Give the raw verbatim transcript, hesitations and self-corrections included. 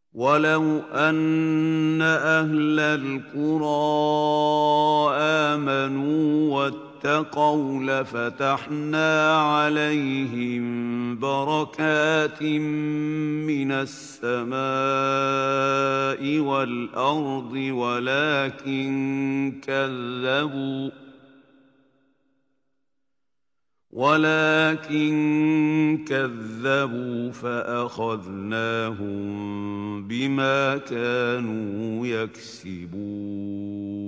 وَلَوْ أَنَّ أَهْلَ الْقُرَىٰ آمَنُوا وَاتَّقَوْا لَفَتَحْنَا عَلَيْهِم بَرَكَاتٍ مِّنَ السَّمَاءِ وَالْأَرْضِ وَلَٰكِن كَذَّبُوا وَلَٰكِن كَذَّبُوا فَأَخَذْنَاهُم بِمَا كَانُوا يَكْسِبُونَ